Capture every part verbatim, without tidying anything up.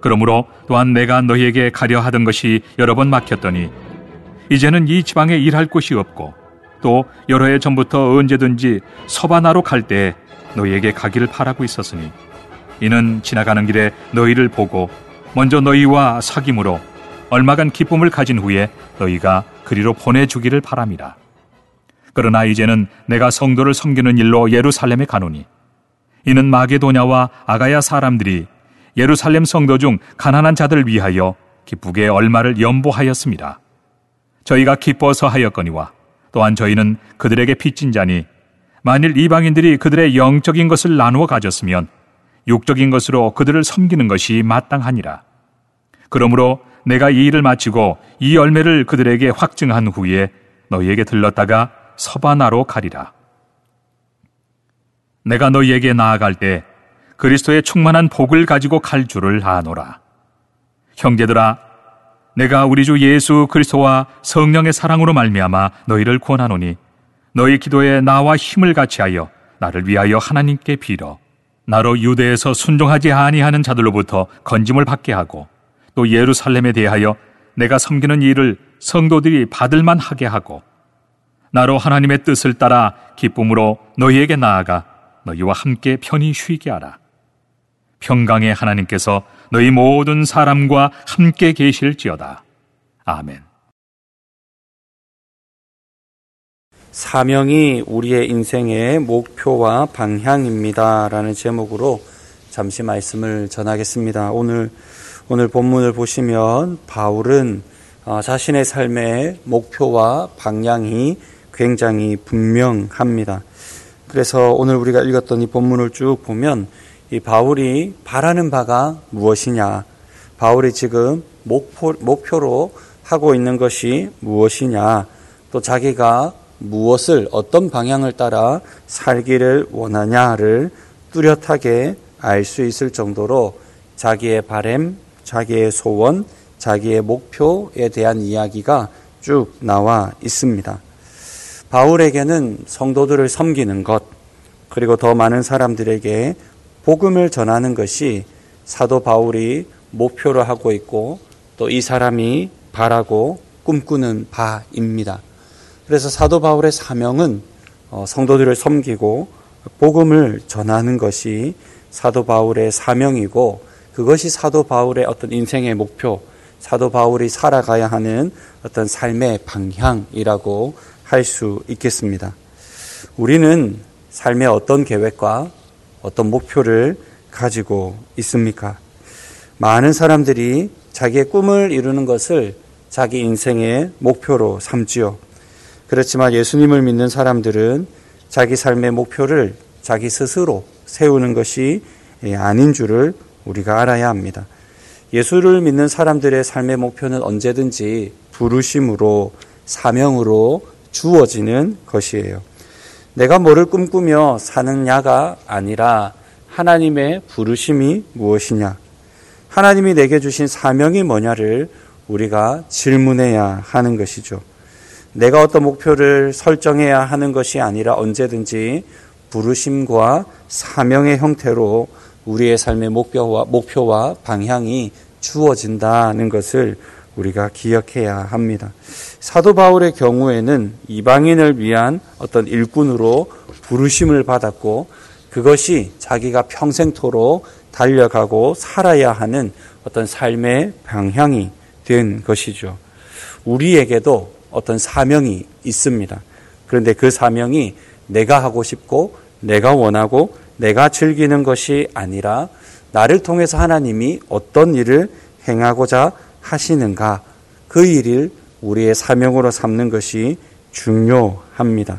그러므로 또한 내가 너희에게 가려 하던 것이 여러 번 막혔더니 이제는 이 지방에 일할 곳이 없고 또 여러 해 전부터 언제든지 서바나로 갈 때 너희에게 가기를 바라고 있었으니 이는 지나가는 길에 너희를 보고 먼저 너희와 사귐으로 얼마간 기쁨을 가진 후에 너희가 그리로 보내주기를 바람이라. 그러나 이제는 내가 성도를 섬기는 일로 예루살렘에 가노니 이는 마게도냐와 아가야 사람들이 예루살렘 성도 중 가난한 자들을 위하여 기쁘게 얼마를 연보하였습니다. 저희가 기뻐서 하였거니와 또한 저희는 그들에게 빚진 자니 만일 이방인들이 그들의 영적인 것을 나누어 가졌으면 육적인 것으로 그들을 섬기는 것이 마땅하니라. 그러므로 내가 이 일을 마치고 이 열매를 그들에게 확증한 후에 너희에게 들렀다가 서바나로 가리라. 내가 너희에게 나아갈 때 그리스도의 충만한 복을 가지고 갈 줄을 아노라. 형제들아, 내가 우리 주 예수 그리스도와 성령의 사랑으로 말미암아 너희를 권하노니 너희 기도에 나와 힘을 같이하여 나를 위하여 하나님께 빌어 나로 유대에서 순종하지 아니하는 자들로부터 건짐을 받게 하고 또 예루살렘에 대하여 내가 섬기는 일을 성도들이 받을만 하게 하고 나로 하나님의 뜻을 따라 기쁨으로 너희에게 나아가 너희와 함께 편히 쉬게 하라. 평강의 하나님께서 너희 모든 사람과 함께 계실지어다. 아멘. 사명이 우리의 인생의 목표와 방향입니다 라는 제목으로 잠시 말씀을 전하겠습니다. 오늘 오늘 본문을 보시면 바울은 자신의 삶의 목표와 방향이 굉장히 분명합니다. 그래서 오늘 우리가 읽었던 이 본문을 쭉 보면 이 바울이 바라는 바가 무엇이냐, 바울이 지금 목표, 목표로 하고 있는 것이 무엇이냐, 또 자기가 무엇을 어떤 방향을 따라 살기를 원하냐를 뚜렷하게 알 수 있을 정도로 자기의 바램, 자기의 소원, 자기의 목표에 대한 이야기가 쭉 나와 있습니다. 바울에게는 성도들을 섬기는 것, 그리고 더 많은 사람들에게 복음을 전하는 것이 사도 바울이 목표로 하고 있고 또 이 사람이 바라고 꿈꾸는 바입니다. 그래서 사도 바울의 사명은 성도들을 섬기고 복음을 전하는 것이 사도 바울의 사명이고 그것이 사도 바울의 어떤 인생의 목표, 사도 바울이 살아가야 하는 어떤 삶의 방향이라고 할 수 있겠습니다. 우리는 삶의 어떤 계획과 어떤 목표를 가지고 있습니까? 많은 사람들이 자기의 꿈을 이루는 것을 자기 인생의 목표로 삼지요. 그렇지만 예수님을 믿는 사람들은 자기 삶의 목표를 자기 스스로 세우는 것이 아닌 줄을 우리가 알아야 합니다. 예수를 믿는 사람들의 삶의 목표는 언제든지 부르심으로, 사명으로 주어지는 것이에요. 내가 뭐를 꿈꾸며 사느냐가 아니라 하나님의 부르심이 무엇이냐, 하나님이 내게 주신 사명이 뭐냐를 우리가 질문해야 하는 것이죠. 내가 어떤 목표를 설정해야 하는 것이 아니라 언제든지 부르심과 사명의 형태로 우리의 삶의 목표와, 목표와 방향이 주어진다는 것을 우리가 기억해야 합니다. 사도 바울의 경우에는 이방인을 위한 어떤 일꾼으로 부르심을 받았고 그것이 자기가 평생토록 달려가고 살아야 하는 어떤 삶의 방향이 된 것이죠. 우리에게도 어떤 사명이 있습니다. 그런데 그 사명이 내가 하고 싶고 내가 원하고 내가 즐기는 것이 아니라 나를 통해서 하나님이 어떤 일을 행하고자 하시는가, 그 일을 우리의 사명으로 삼는 것이 중요합니다.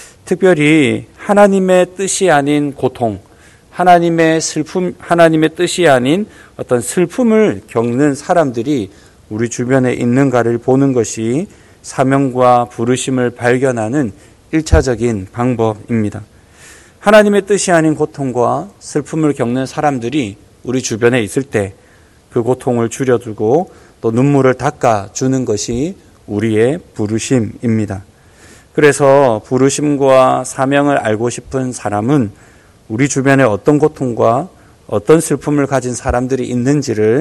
특별히 하나님의 뜻이 아닌 고통, 하나님의 슬픔, 하나님의 뜻이 아닌 어떤 슬픔을 겪는 사람들이 우리 주변에 있는가를 보는 것이 사명과 부르심을 발견하는 일차적인 방법입니다. 하나님의 뜻이 아닌 고통과 슬픔을 겪는 사람들이 우리 주변에 있을 때 그 고통을 줄여주고 또 눈물을 닦아주는 것이 우리의 부르심입니다. 그래서 부르심과 사명을 알고 싶은 사람은 우리 주변에 어떤 고통과 어떤 슬픔을 가진 사람들이 있는지를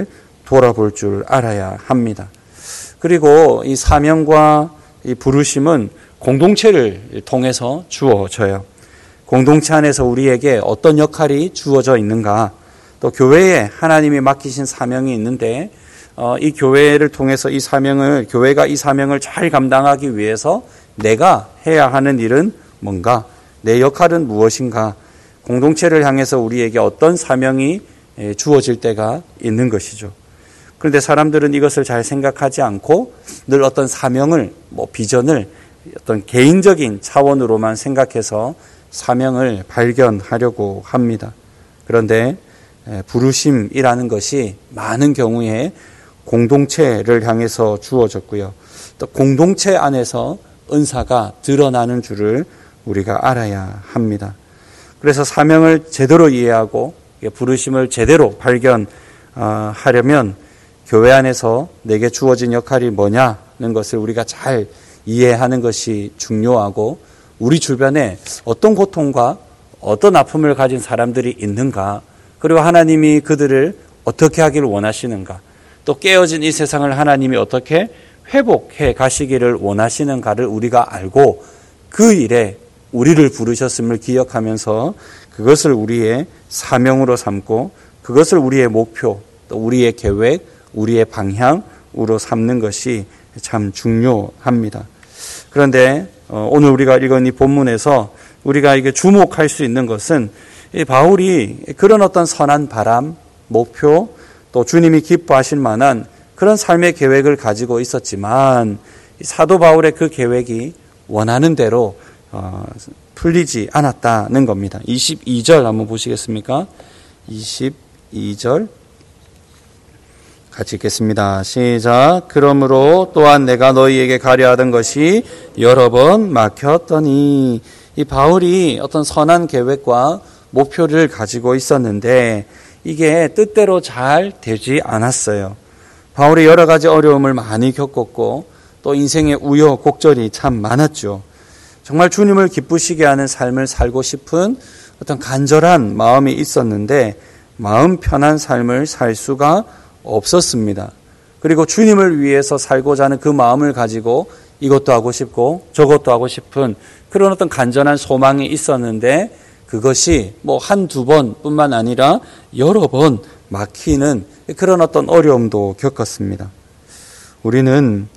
돌아볼 줄 알아야 합니다. 그리고 이 사명과 이 부르심은 공동체를 통해서 주어져요. 공동체 안에서 우리에게 어떤 역할이 주어져 있는가, 또 교회에 하나님이 맡기신 사명이 있는데 어, 이 교회를 통해서 이 사명을, 교회가 이 사명을 잘 감당하기 위해서 내가 해야 하는 일은 뭔가, 내 역할은 무엇인가, 공동체를 향해서 우리에게 어떤 사명이 주어질 때가 있는 것이죠. 그런데 사람들은 이것을 잘 생각하지 않고 늘 어떤 사명을, 뭐 비전을 어떤 개인적인 차원으로만 생각해서 사명을 발견하려고 합니다. 그런데 부르심이라는 것이 많은 경우에 공동체를 향해서 주어졌고요. 또 공동체 안에서 은사가 드러나는 줄을 우리가 알아야 합니다. 그래서 사명을 제대로 이해하고 부르심을 제대로 발견하려면 교회 안에서 내게 주어진 역할이 뭐냐는 것을 우리가 잘 이해하는 것이 중요하고, 우리 주변에 어떤 고통과 어떤 아픔을 가진 사람들이 있는가, 그리고 하나님이 그들을 어떻게 하기를 원하시는가, 또 깨어진 이 세상을 하나님이 어떻게 회복해 가시기를 원하시는가를 우리가 알고 그 일에 우리를 부르셨음을 기억하면서 그것을 우리의 사명으로 삼고 그것을 우리의 목표, 또 우리의 계획, 우리의 방향으로 삼는 것이 참 중요합니다. 그런데 오늘 우리가 읽은 이 본문에서 우리가 이게 주목할 수 있는 것은 이 바울이 그런 어떤 선한 바람, 목표, 또 주님이 기뻐하실 만한 그런 삶의 계획을 가지고 있었지만 사도 바울의 그 계획이 원하는 대로 어, 풀리지 않았다는 겁니다. 이십이 절 한번 보시겠습니까? 이십이 절 같이 읽겠습니다. 시작. 그러므로 또한 내가 너희에게 가려 하던 것이 여러 번 막혔더니, 이 바울이 어떤 선한 계획과 목표를 가지고 있었는데 이게 뜻대로 잘 되지 않았어요. 바울이 여러 가지 어려움을 많이 겪었고 또 인생의 우여곡절이 참 많았죠. 정말 주님을 기쁘시게 하는 삶을 살고 싶은 어떤 간절한 마음이 있었는데 마음 편한 삶을 살 수가 없었습니다. 그리고 주님을 위해서 살고자 하는 그 마음을 가지고 이것도 하고 싶고 저것도 하고 싶은 그런 어떤 간절한 소망이 있었는데 그것이 뭐 한두 번뿐만 아니라 여러 번 막히는 그런 어떤 어려움도 겪었습니다. 우리는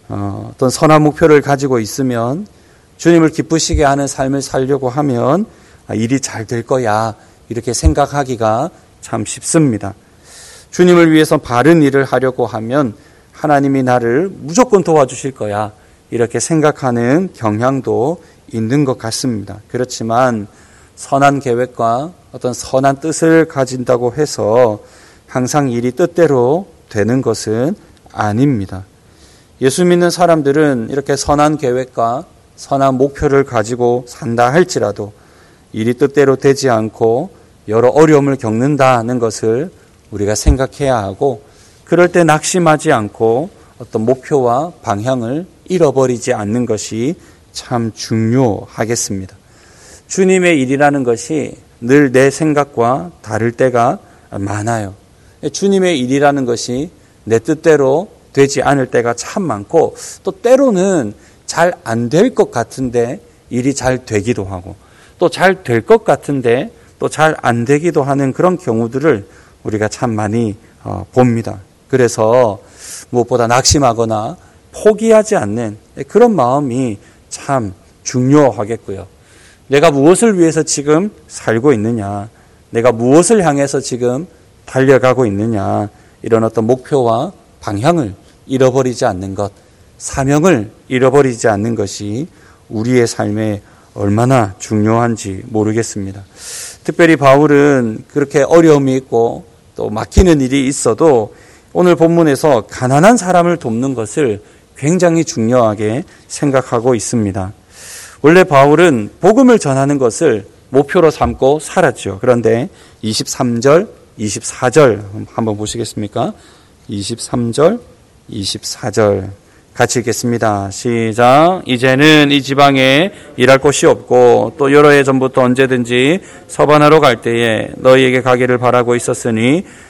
어떤 선한 목표를 가지고 있으면, 주님을 기쁘시게 하는 삶을 살려고 하면 일이 잘 될 거야 이렇게 생각하기가 참 쉽습니다. 주님을 위해서 바른 일을 하려고 하면 하나님이 나를 무조건 도와주실 거야 이렇게 생각하는 경향도 있는 것 같습니다. 그렇지만 선한 계획과 어떤 선한 뜻을 가진다고 해서 항상 일이 뜻대로 되는 것은 아닙니다. 예수 믿는 사람들은 이렇게 선한 계획과 선한 목표를 가지고 산다 할지라도 일이 뜻대로 되지 않고 여러 어려움을 겪는다는 것을 우리가 생각해야 하고, 그럴 때 낙심하지 않고 어떤 목표와 방향을 잃어버리지 않는 것이 참 중요하겠습니다. 주님의 일이라는 것이 늘 내 생각과 다를 때가 많아요. 주님의 일이라는 것이 내 뜻대로 되지 않을 때가 참 많고, 또 때로는 잘 안 될 것 같은데 일이 잘 되기도 하고, 또 잘 될 것 같은데 또 잘 안 되기도 하는 그런 경우들을 우리가 참 많이 어, 봅니다. 그래서 무엇보다 낙심하거나 포기하지 않는 그런 마음이 참 중요하겠고요. 내가 무엇을 위해서 지금 살고 있느냐, 내가 무엇을 향해서 지금 달려가고 있느냐, 이런 어떤 목표와 방향을 잃어버리지 않는 것, 사명을 잃어버리지 않는 것이 우리의 삶에 얼마나 중요한지 모르겠습니다. 특별히 바울은 그렇게 어려움이 있고 또 막히는 일이 있어도 오늘 본문에서 가난한 사람을 돕는 것을 굉장히 중요하게 생각하고 있습니다. 원래 바울은 복음을 전하는 것을 목표로 삼고 살았죠. 그런데 이십삼 절, 이십사 절 한번 보시겠습니까? 이십삼 절, 이십사 절 같이 읽겠습니다. 시작. 이제는 이 지방에 일할 곳이 없고 또 여러 해 전부터 언제든지 서바나로 갈 때에 너희에게 가기를 바라고 있었으니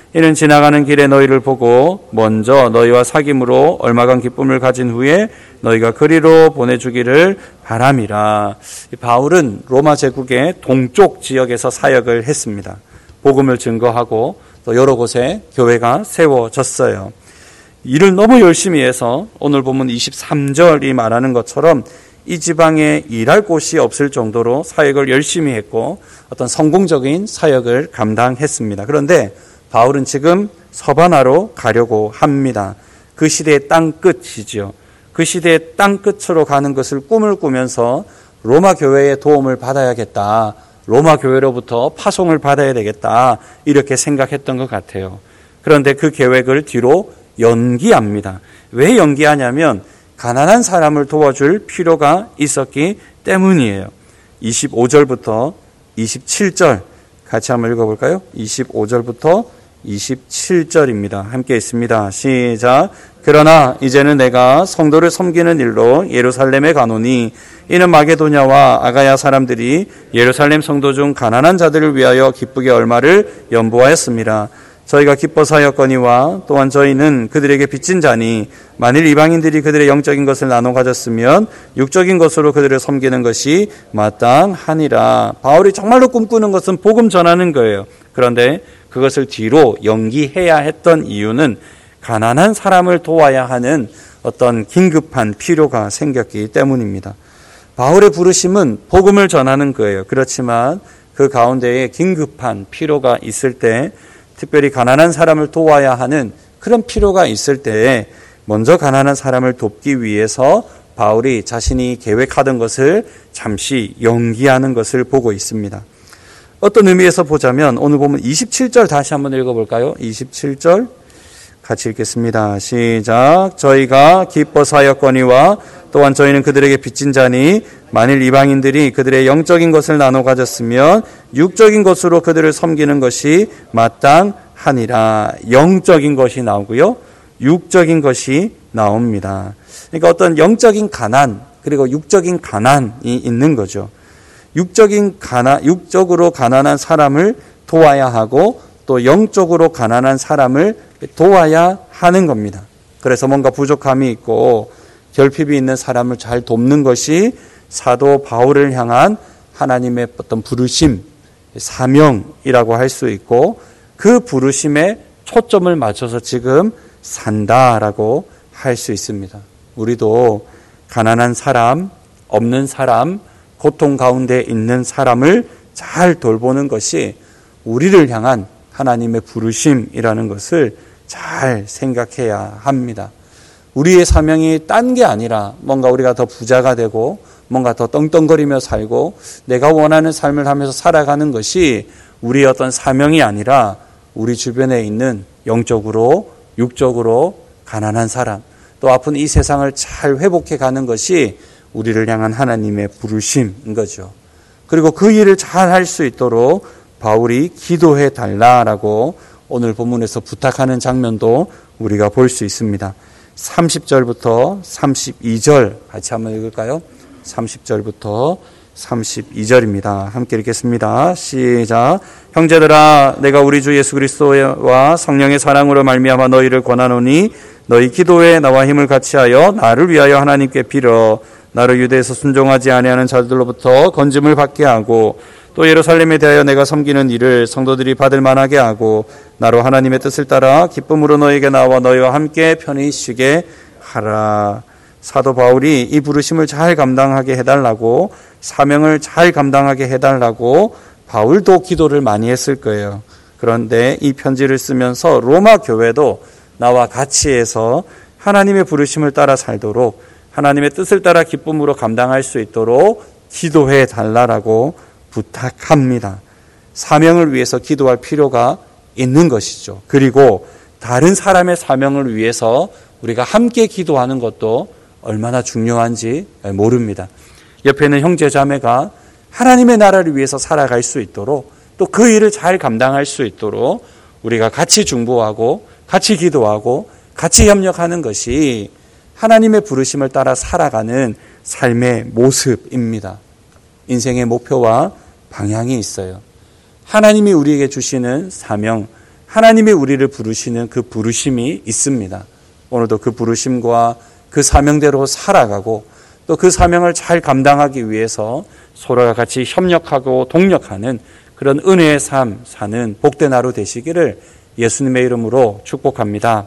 이는 지나가는 길에 너희를 보고 먼저 너희와 사귐으로 얼마간 기쁨을 가진 후에 너희가 그리로 보내주기를 바람이라. 바울은 로마 제국의 동쪽 지역에서 사역을 했습니다. 복음을 증거하고 또 여러 곳에 교회가 세워졌어요. 일을 너무 열심히 해서 오늘 본문 이십삼 절이 말하는 것처럼 이 지방에 일할 곳이 없을 정도로 사역을 열심히 했고 어떤 성공적인 사역을 감당했습니다. 그런데 바울은 지금 서바나로 가려고 합니다. 그 시대의 땅끝이죠. 그 시대의 땅끝으로 가는 것을 꿈을 꾸면서 로마 교회의 도움을 받아야겠다. 로마 교회로부터 파송을 받아야 되겠다. 이렇게 생각했던 것 같아요. 그런데 그 계획을 뒤로 연기합니다. 왜 연기하냐면 가난한 사람을 도와줄 필요가 있었기 때문이에요. 이십오 절부터 이십칠 절 같이 한번 읽어볼까요? 이십오 절부터 이십칠 절입니다. 함께 있습니다. 시작. 그러나 이제는 내가 성도를 섬기는 일로 예루살렘에 가노니 이는 마게도냐와 아가야 사람들이 예루살렘 성도 중 가난한 자들을 위하여 기쁘게 얼마를 연보하였습니다. 저희가 기뻐서 하였거니와 또한 저희는 그들에게 빚진 자니 만일 이방인들이 그들의 영적인 것을 나눠 가졌으면 육적인 것으로 그들을 섬기는 것이 마땅하니라. 바울이 정말로 꿈꾸는 것은 복음 전하는 거예요. 그런데 그것을 뒤로 연기해야 했던 이유는 가난한 사람을 도와야 하는 어떤 긴급한 필요가 생겼기 때문입니다. 바울의 부르심은 복음을 전하는 거예요. 그렇지만 그 가운데에 긴급한 필요가 있을 때, 특별히 가난한 사람을 도와야 하는 그런 필요가 있을 때에 먼저 가난한 사람을 돕기 위해서 바울이 자신이 계획하던 것을 잠시 연기하는 것을 보고 있습니다. 어떤 의미에서 보자면 오늘 보면 이십칠 절 다시 한번 읽어볼까요? 이십칠 절 같이 읽겠습니다. 시작. 저희가 기뻐서 하였거니와 또한 저희는 그들에게 빚진 자니 만일 이방인들이 그들의 영적인 것을 나눠 가졌으면 육적인 것으로 그들을 섬기는 것이 마땅하니라. 영적인 것이 나오고요, 육적인 것이 나옵니다. 그러니까 어떤 영적인 가난 그리고 육적인 가난이 있는 거죠. 육적인 가난, 육적으로 가난한 사람을 도와야 하고 또 영적으로 가난한 사람을 도와야 하는 겁니다. 그래서 뭔가 부족함이 있고 결핍이 있는 사람을 잘 돕는 것이 사도 바울을 향한 하나님의 어떤 부르심, 사명이라고 할 수 있고 그 부르심에 초점을 맞춰서 지금 산다라고 할 수 있습니다. 우리도 가난한 사람, 없는 사람, 고통 가운데 있는 사람을 잘 돌보는 것이 우리를 향한 하나님의 부르심이라는 것을 잘 생각해야 합니다. 우리의 사명이 딴 게 아니라 뭔가 우리가 더 부자가 되고 뭔가 더 떵떵거리며 살고 내가 원하는 삶을 하면서 살아가는 것이 우리의 어떤 사명이 아니라 우리 주변에 있는 영적으로 육적으로 가난한 사람, 또 아픈 이 세상을 잘 회복해 가는 것이 우리를 향한 하나님의 부르심인 거죠. 그리고 그 일을 잘 할 수 있도록 바울이 기도해 달라라고 오늘 본문에서 부탁하는 장면도 우리가 볼 수 있습니다. 삼십 절부터 삼십이 절 같이 한번 읽을까요? 삼십 절부터 삼십이 절입니다. 함께 읽겠습니다. 시작. 형제들아, 내가 우리 주 예수 그리스도와 성령의 사랑으로 말미암아 너희를 권하노니 너희 기도에 나와 힘을 같이하여 나를 위하여 하나님께 빌어 나를 유대에서 순종하지 아니하는 자들로부터 건짐을 받게 하고 또 예루살렘에 대하여 내가 섬기는 일을 성도들이 받을 만하게 하고 나로 하나님의 뜻을 따라 기쁨으로 너희에게 나와 너희와 함께 편히 쉬게 하라. 사도 바울이 이 부르심을 잘 감당하게 해달라고, 사명을 잘 감당하게 해달라고 바울도 기도를 많이 했을 거예요. 그런데 이 편지를 쓰면서 로마 교회도 나와 같이 해서 하나님의 부르심을 따라 살도록, 하나님의 뜻을 따라 기쁨으로 감당할 수 있도록 기도해 달라라고 부탁합니다. 사명을 위해서 기도할 필요가 있는 것이죠. 그리고 다른 사람의 사명을 위해서 우리가 함께 기도하는 것도 얼마나 중요한지 모릅니다. 옆에 있는 형제 자매가 하나님의 나라를 위해서 살아갈 수 있도록, 또 그 일을 잘 감당할 수 있도록 우리가 같이 중보하고 같이 기도하고 같이 협력하는 것이 하나님의 부르심을 따라 살아가는 삶의 모습입니다. 인생의 목표와 방향이 있어요. 하나님이 우리에게 주시는 사명, 하나님이 우리를 부르시는 그 부르심이 있습니다. 오늘도 그 부르심과 그 사명대로 살아가고 또 그 사명을 잘 감당하기 위해서 서로가 같이 협력하고 동력하는 그런 은혜의 삶 사는 복된 하루 되시기를 예수님의 이름으로 축복합니다.